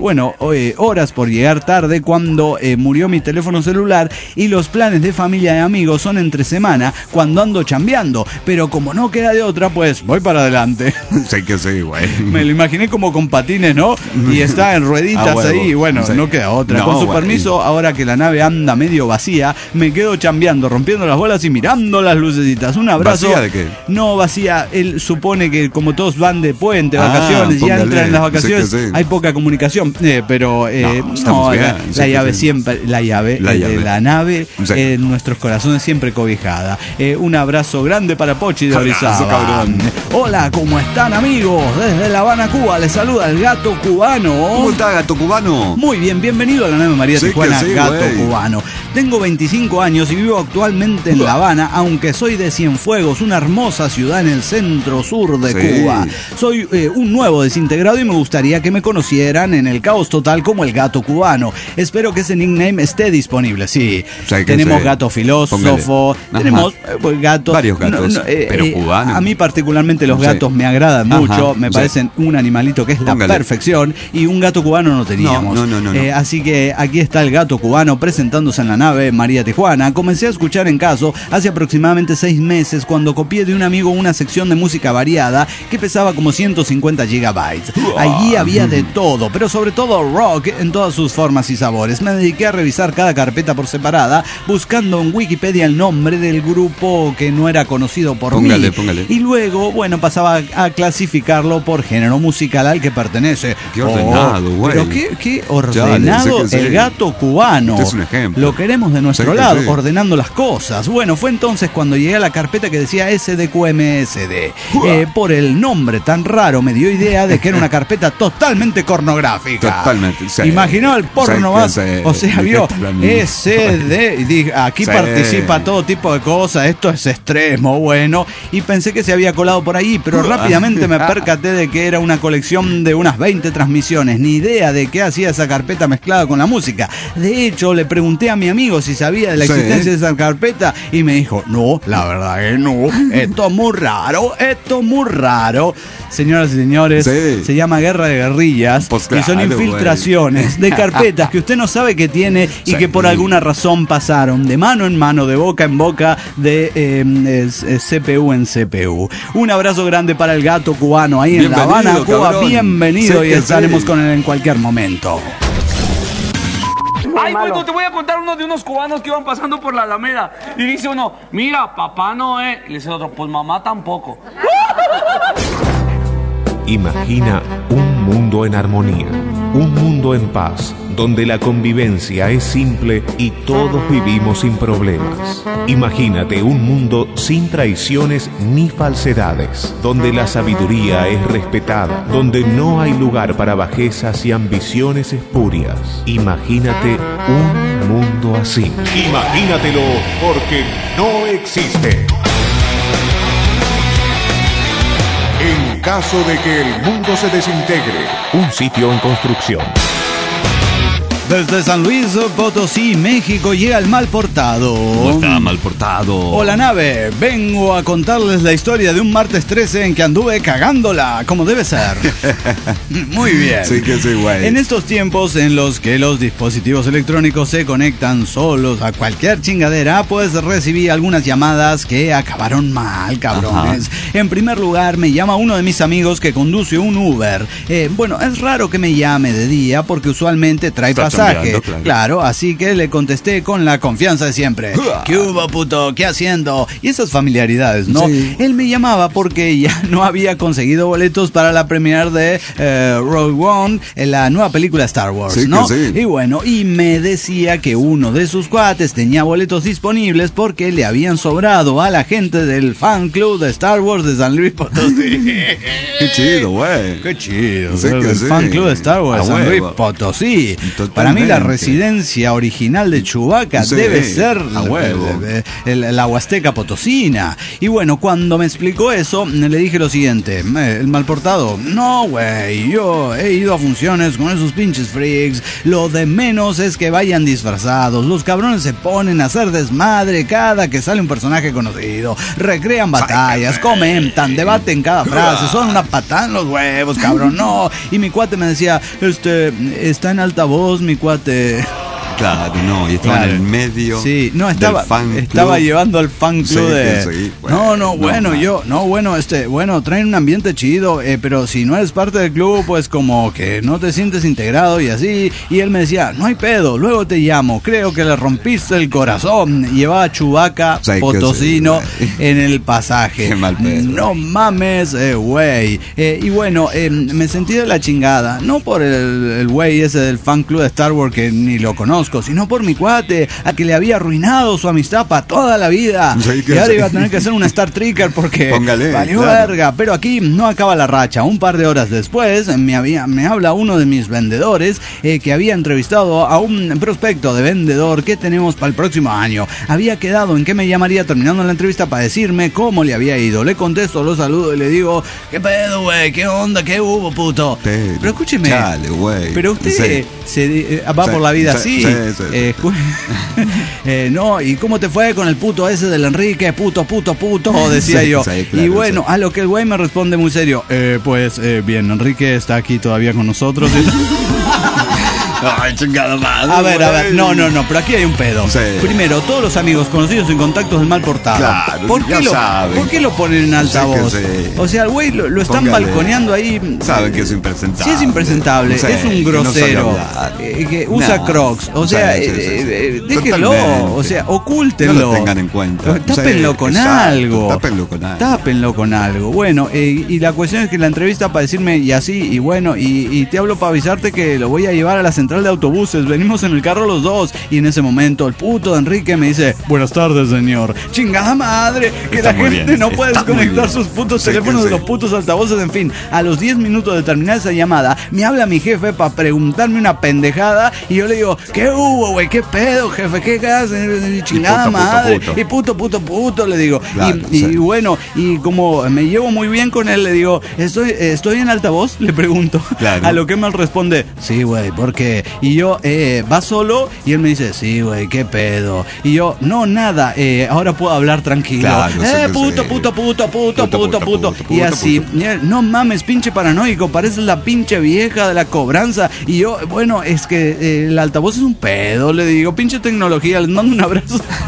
horas por llegar tarde cuando murió mi teléfono celular y los planes de familia y amigos son entre semana cuando ando chambeando. Pero como no queda de otra, pues voy para adelante. Sé que sí, güey. Me lo imaginé como con patines, ¿no? Y está en rueditas ahí y bueno, no queda otra. Con su permiso, ahora que la nave anda medio vacía, me quedo chambeando, rompiendo las bolas y mirando las lucecitas. Un abrazo. ¿Vacía de qué? No, vacía. Él supone que como todos van de puente, vacaciones, ya entran en las vacaciones, hay poca comunicación. Pero la llave siempre, la nave en nuestros corazones siempre cobijada. Un abrazo grande para Pochi de Orizaba. Hola, ¿cómo están, amigos? Desde La Habana, Cuba, les saluda el Gato Cubano. ¿Cómo está, Gato Cubano? Muy bien, bienvenido a la nave María Tijuana, Gato Cubano. Tengo 25 años y vivo actualmente en La Habana, aunque soy de Cienfuegos, una hermosa ciudad en el centro-sur de Cuba. Soy un nuevo desintegrado y me gustaría que me conocieran en el caos total como el Gato Cubano. Espero que ese nickname esté disponible. Tenemos Gato Filósofo, tenemos gatos. Varios gatos, pero cubanos. A mí particularmente los gatos me agradan mucho, me parecen un animalito que es la perfección y un gato cubano no teníamos. Así que aquí está el Gato Cubano presentándose en la nave María Tijuana. Comencé a escuchar en caso hace aproximadamente 6 meses cuando copié de un amigo una sección de música variada que pesaba como 150 gigabytes. Allí había de todo, pero sobre todo rock en todas sus formas y sabores. Me dediqué a revisar cada carpeta por separada, buscando en Wikipedia el nombre del grupo que no era conocido por mí. Y luego, pasaba a clasificarlo por género musical al que pertenece. Qué ordenado, güey. Pero qué ordenado el Gato Cubano. Es un ejemplo. Lo queremos de nuestro lado, ordenando las cosas. Bueno, fue entonces cuando llegué a la carpeta que decía SDQMSD. Por el nombre tan raro me dio idea de que era una carpeta totalmente pornográfica. Totalmente. Imaginó el porno más. O sea, vio SD. Y dije, aquí participa todo tipo de cosas. Esto es extremo, bueno. Y pensé que se había colado por ahí, pero rápidamente me percaté de que era una colección de unas 20 transmisiones. Ni idea de qué hacía esa carpeta mezclada con la música. De hecho, le pregunté a mi amigo si sabía de la existencia de esa carpeta y me dijo, no, la verdad que no. Esto es muy raro. Señoras y señores, se llama Guerra de Guerrillas y son infiltraciones de carpetas que usted no sabe que tiene y que por alguna razón pasaron de mano en mano, de boca en boca, de CPU en CPU. Un abrazo grande para el Gato Cubano ahí en La Habana, Cuba. Bienvenido y estaremos con él en cualquier momento. Ay, bueno, te voy a contar uno de unos cubanos que iban pasando por la Alameda. Y dice uno, mira, papá no es. Y le dice el otro, pues mamá tampoco. Imagina un mundo en armonía, un mundo en paz, donde la convivencia es simple y todos vivimos sin problemas. Imagínate un mundo sin traiciones ni falsedades, donde la sabiduría es respetada, donde no hay lugar para bajezas y ambiciones espurias. Imagínate un mundo así. Imagínatelo, porque no existe. En caso de que el mundo se desintegre, un sitio en construcción. Desde San Luis Potosí, México, llega el mal portado. ¿Cómo está, mal portado? Hola, nave. Vengo a contarles la historia de un martes 13 en que anduve cagándola, como debe ser. Muy bien. Sí que sí, güey. En estos tiempos en los que los dispositivos electrónicos se conectan solos a cualquier chingadera, pues recibí algunas llamadas que acabaron mal, cabrones. Ajá. En primer lugar, me llama uno de mis amigos que conduce un Uber. Bueno, es raro que me llame de día porque usualmente trae pasaje. Claro, así que le contesté con la confianza de siempre. ¿Qué hubo, puto? ¿Qué haciendo? Y esas familiaridades, ¿no? Sí. Él me llamaba porque ya no había conseguido boletos para la premiere de Rogue One, la nueva película Star Wars, sí, ¿no? Sí. Y bueno, y me decía que uno de sus cuates tenía boletos disponibles porque le habían sobrado a la gente del fan club de Star Wars de San Luis Potosí. Qué chido, güey. Qué chido. Sí, el fan club de Star Wars de San Luis Potosí. Totalmente. Para mí la residencia original de Chewbacca debe ser la Huasteca Potosina. Y bueno, cuando me explicó eso, le dije lo siguiente. El malportado, no güey, yo he ido a funciones con esos pinches freaks. Lo de menos es que vayan disfrazados. Los cabrones se ponen a hacer desmadre cada que sale un personaje conocido. Recrean batallas, comentan, debaten cada frase. Son una patada en los huevos, cabrón, no. Y mi cuate me decía, está en altavoz, mi cuate. Claro, no, y estaba en el medio. Sí, no, estaba llevando al fan club bueno, traen un ambiente chido, pero si no eres parte del club, pues como que no te sientes integrado y así. Y él me decía, no hay pedo, luego te llamo, creo que le rompiste el corazón. Llevaba Chewbacca potosino en el pasaje. Qué mal pedo. No mames, güey. Y bueno, me sentí de la chingada, no por el güey ese del fan club de Star Wars que ni lo conozco, sino por mi cuate, a que le había arruinado su amistad para toda la vida. Sí, y ahora iba a tener que hacer un Star Trekker porque valió verga. Pero aquí no acaba la racha. Un par de horas después me habla uno de mis vendedores que había entrevistado a un prospecto de vendedor que tenemos para el próximo año. Había quedado en que me llamaría terminando la entrevista para decirme cómo le había ido. Le contesto, lo saludo y le digo, ¿qué pedo, güey? ¿Qué onda? ¿Qué hubo, puto? Pero escúcheme, pero usted va por la vida así. No, ¿y cómo te fue con el puto ese del Enrique? Puto, decía yo. Claro, y bueno, a lo que el güey me responde muy serio, bien, Enrique está aquí todavía con nosotros. Ay, chingada madre. A ver, no, pero aquí hay un pedo. Sí. Primero, todos los amigos conocidos en contactos del mal portado. Claro, ¿Por qué lo ponen en altavoz? O sea, el güey lo están balconeando ahí. Saben que es impresentable. Sí, es impresentable, es un grosero. Que usa Crocs. O sea, déjenlo. O sea, ocúltenlo. No lo tengan en cuenta. Tápenlo con algo. Tápenlo con algo. Bueno, y la cuestión es que la entrevista para decirme y así, y bueno, y te hablo para avisarte que lo voy a llevar a la central de autobuses, venimos en el carro los dos. Y en ese momento el puto de Enrique me dice, buenas tardes, señor. Chingada madre, que la gente no puede desconectar sus putos teléfonos de los putos altavoces. En fin, a los 10 minutos de terminar esa llamada, me habla mi jefe para preguntarme una pendejada. Y yo le digo, ¿qué hubo, güey? ¿Qué pedo, jefe? ¿Qué haces? Chingada madre. Y puto, le digo. Claro, y bueno, y como me llevo muy bien con él, le digo, ¿estoy en altavoz? Le pregunto. Claro. A lo que él me responde, sí, güey, ¿por qué? Y yo, ¿vas solo? Y él me dice, sí, güey, ¿qué pedo? Y yo, no, nada, ahora puedo hablar tranquilo. Claro, puto. Y así, no mames, pinche paranoico, pareces la pinche vieja de la cobranza. Y yo, bueno, es que el altavoz es un pedo, le digo, pinche tecnología, les mando un abrazo.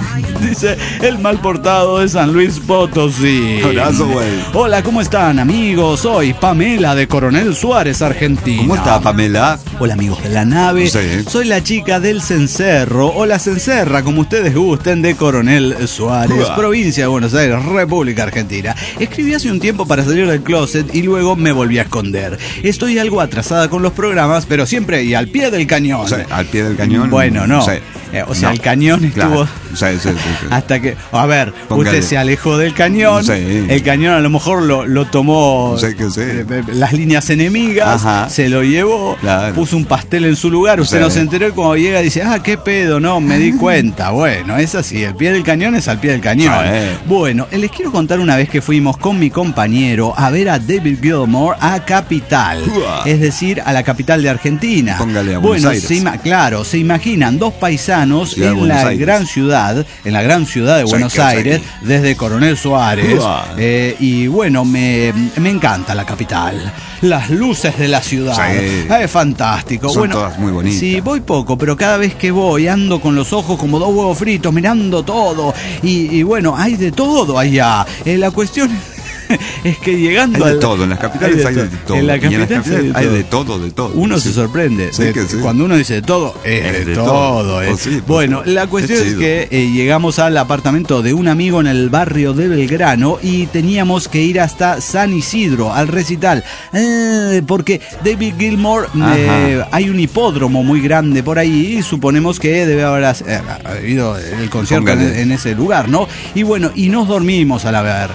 dice el mal portado de San Luis Potosí. Abrazo, güey. Hola, ¿cómo están, amigos? Soy Pamela de Coronel Suárez, Argentina. ¿Cómo está, Pamela? Hola, amigos de la nave. Sí. Soy la chica del Cencerro, o la Cencerra, como ustedes gusten, de Coronel Suárez, provincia de Buenos Aires, República Argentina. Escribí hace un tiempo para salir del closet y luego me volví a esconder. Estoy algo atrasada con los programas, pero siempre y al pie del cañón. O sea, al pie del cañón. Bueno, no. Sí. O sea, No. el cañón estuvo... Claro. Sí. Hasta que, a ver, Póngale. usted se alejó del cañón, Sí. el cañón a lo mejor lo tomó Sí, que sí. las líneas enemigas, Ajá. se lo llevó, Claro. puso un pastel en su lugar, usted Sí. no se enteró y cuando llega dice, qué pedo, no, me di cuenta. Bueno, es así, el pie del cañón es al pie del cañón. Sí. Bueno, les quiero contar una vez que fuimos con mi compañero a ver a David Gilmour a Capital, es decir, a la capital de Argentina. Póngale a Buenos Bueno, Aires. claro, se imaginan dos paisanos Ciudad de en Buenos la Aires. gran ciudad, de Buenos sí. Aires, desde Coronel Suárez. Uah. Y bueno, me encanta la capital. Las luces de la ciudad. Sí. Es fantástico. Son bueno, todas muy bonitas. Sí, voy poco, pero cada vez que voy ando con los ojos como dos huevos fritos, mirando todo. Y bueno, hay de todo allá. La cuestión es que llegando Hay de todo, en las capitales hay de todo. En la Y en las capital capitales hay de todo. Uno Sí. se sorprende. Sí, que sí. Cuando uno dice de todo, es de todo. Oh, sí, pues, Bueno, la cuestión qué es chido. que llegamos al apartamento de un amigo en el barrio de Belgrano y teníamos que ir hasta San Isidro al recital. Porque David Gilmour, hay un hipódromo muy grande por ahí y suponemos que debe haber habido el concierto Póngale. en ese lugar, ¿no? Y bueno, y nos dormimos a la verga.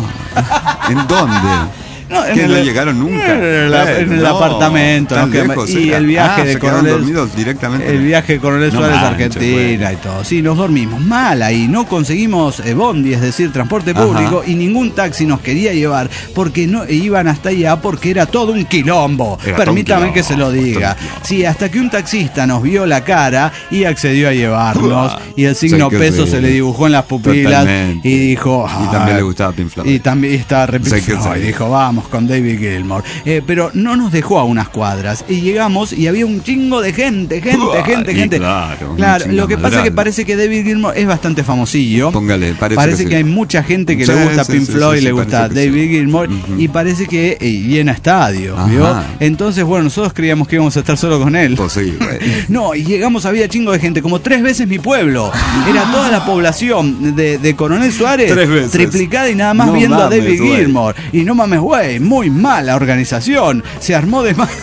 ¿En dónde? No, Que no llegaron nunca. En el apartamento. tan ¿no? lejos, Y era. el viaje de se quedaron Coronel. dormidos directamente. El viaje de Coronel No Suárez a manches, Argentina y todo. Sí, nos dormimos mal ahí. No conseguimos bondi, es decir, transporte público. Ajá. Y ningún taxi nos quería llevar porque no iban hasta allá porque era todo un quilombo. Era Permítame todo un que se lo quilombo, diga. todo un quilombo. Sí, hasta que un taxista nos vio la cara y accedió a llevarnos. Uah. Y el signo Sí que peso sí. se le dibujó en las pupilas. Totalmente. Y dijo... Y también le gustaba Pink Floyd. Y también estaba re Pink Sí que Floyd. sí. Dijo, vamos con David Gilmour. Pero no nos dejó a unas cuadras. Y llegamos y había un chingo de gente. Y gente. claro, Claro, un lo que chingo pasa es que grande. parece que David Gilmour es bastante famosillo. Póngale, parece que sí. que hay mucha gente que Sí, le gusta sí, Pink sí, Floyd, sí, le sí, gusta parece que David sí. Gilmour. Ujú. Y parece que llena estadios, Ajá. ¿vio? Entonces, bueno, nosotros creíamos que íbamos a estar solo con él. Pues sí, güey. No, y llegamos, había chingo de gente, como 3 veces mi pueblo. Era toda la población de Coronel Suárez, 3 veces. triplicada y nada más No viendo mames, a David güey. Gilmour. Y no mames, güey, muy mala organización. Se armó de más.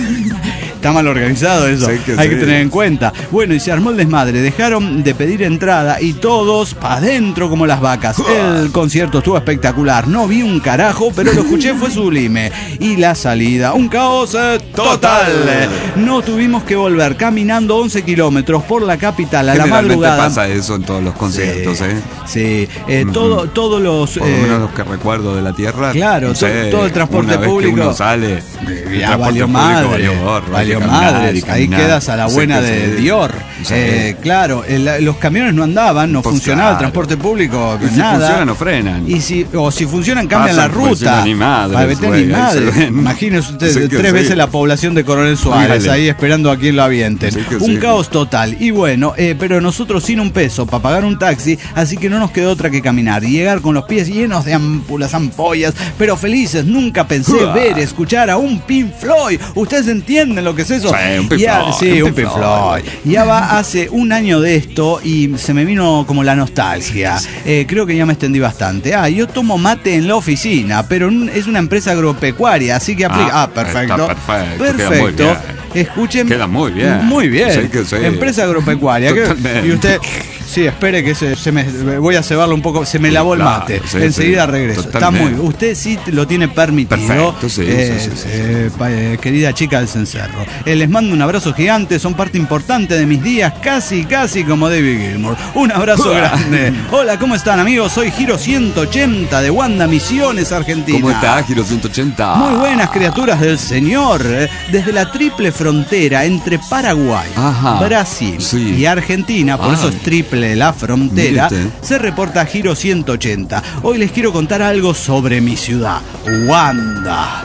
Está mal organizado eso, Sí que hay que sí. tener en cuenta. Bueno, y se armó el desmadre, dejaron de pedir entrada y todos para adentro como las vacas. El concierto estuvo espectacular, no vi un carajo, pero lo escuché, fue sublime. Y la salida, un caos total. No tuvimos que volver caminando 11 kilómetros por la capital a la Generalmente madrugada. pasa eso en todos los conciertos, ¿eh? Sí, todos los... Por lo menos los que recuerdo de la tierra. claro, no sé, todo el transporte una vez público. Que uno sale, el ya transporte valió público madre, valió gorro, hay valió que caminar madre. y Ahí caminar. quedas a la Sí buena que de sí. Dior. Sí. Claro, los camiones no andaban, no Pues funcionaba el claro. transporte público, Y si nada. funcionan o frenan. Y si funcionan, cambian Pasan, la pues, ruta. ni madres, Para meter güey, ni ahí madre. se ven. Imagínese usted, Sí que 3 sí. veces la población de Coronel Suárez, Dígale. ahí esperando a quien lo avienten. Sí que Un sí. caos total. Y bueno, pero nosotros sin un peso para pagar un taxi, así que no nos quedó otra que caminar y llegar con los pies llenos de ámpulas, ampollas, pero felices. Nunca pensé ver, escuchar a un Pink Floyd. ¿Ustedes entienden lo que es eso? Sí, un Pink Ya- Floyd, sí, un un Pink Pink Floyd. Ya va hace un año de esto y se me vino como la nostalgia. Creo que ya me extendí bastante. Yo tomo mate en la oficina, pero es una empresa agropecuaria, así que aplica. Perfecto. Está perfecto, queda muy Perfecto. bien. Escuchen. Queda muy bien. Muy bien. Sí que sí. Empresa agropecuaria. Totalmente. Y usted, sí, espere que se me voy a cebarlo un poco. Se me lavó el Claro, mate. sí, Enseguida sí, regreso. totalmente. Está muy. Usted sí lo tiene permitido. Perfecto, sí, sí. Querida chica del cencerro. Les mando un abrazo gigante. Son parte importante de mis días. Casi como David Gilmour. Un abrazo grande. Hola, ¿cómo están, amigos? Soy Giro 180 de Wanda Misiones, Argentina. ¿Cómo está, Giro 180? Muy buenas criaturas del Señor, desde la triple frontera entre Paraguay, Ajá. Brasil Sí. y Argentina, por Ay. eso es triple la frontera, Mire usted. se reporta Giro 180. Hoy les quiero contar algo sobre mi ciudad, Wanda.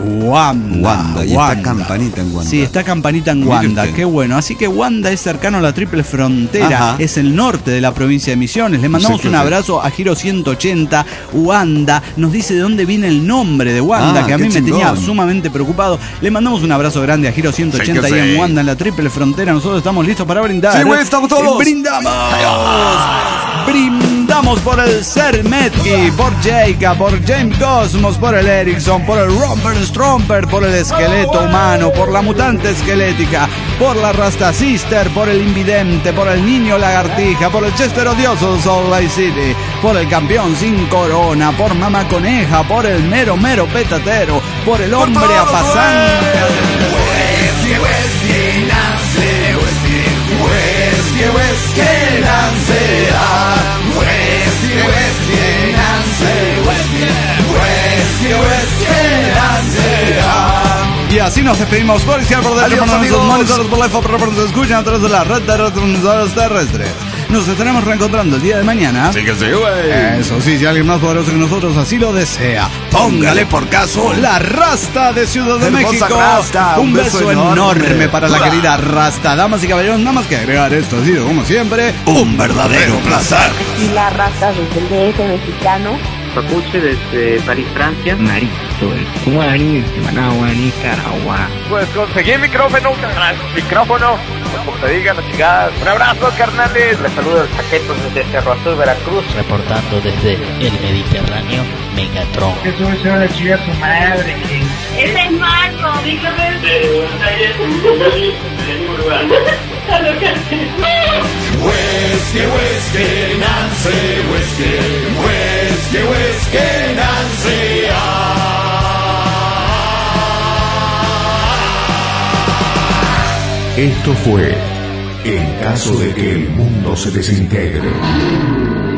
Wanda. Y está Campanita en Wanda. Sí, está Campanita en Wanda, qué bueno. Así que Wanda es cercano a la triple frontera, es el norte de la provincia de Misiones. Le mandamos un abrazo a Giro 180, Wanda. Nos dice de dónde viene el nombre de Wanda, que a mí me tenía sumamente preocupado. Le mandamos un abrazo grande a Giro 180 ahí en Wanda, en la triple frontera. Nosotros estamos listos para brindar. Sí, güey, estamos todos. ¡Brindamos! Brindamos por el Sermetki, por Jacob, por James Cosmos, por el Ericsson, por el Romper Stromper, por el esqueleto humano, por la mutante esquelética, por la Rasta Sister, por el Invidente, por el niño lagartija, por el Chester odioso de Salt Lake City, por el campeón sin corona, por Mamá Coneja, por el mero petatero, por el hombre apasante. Y así nos despedimos por izquierda, por derecha, por nuestros monitores, por la iPhone, por nos escuchan a través de la red de retransmisores terrestres. Nos estaremos reencontrando el día de mañana. Sí que sí, güey. Eso sí, si alguien más poderoso que nosotros así lo desea, póngale por caso la Rasta de Ciudad de México. Rasta, un beso enorme para la querida Rasta. Damas y caballeros, nada más que agregar esto, ha sido como siempre un verdadero placer. Y la Rasta desde el DF mexicano. Papuche desde París, Francia. Marito, el Guaraní, Managua, Nicaragua. Pues conseguí micrófono, como te digan las chigadas. Un abrazo, carnales. Les saludo el Paquetos desde Cerro Azul, Veracruz. Reportando desde el Mediterráneo, Megatron. Que sube la chica a su madre. Es el Marco, dígame. Whiskey, Nancy, whiskey, Nancy. Esto fue En caso de que el mundo se desintegre.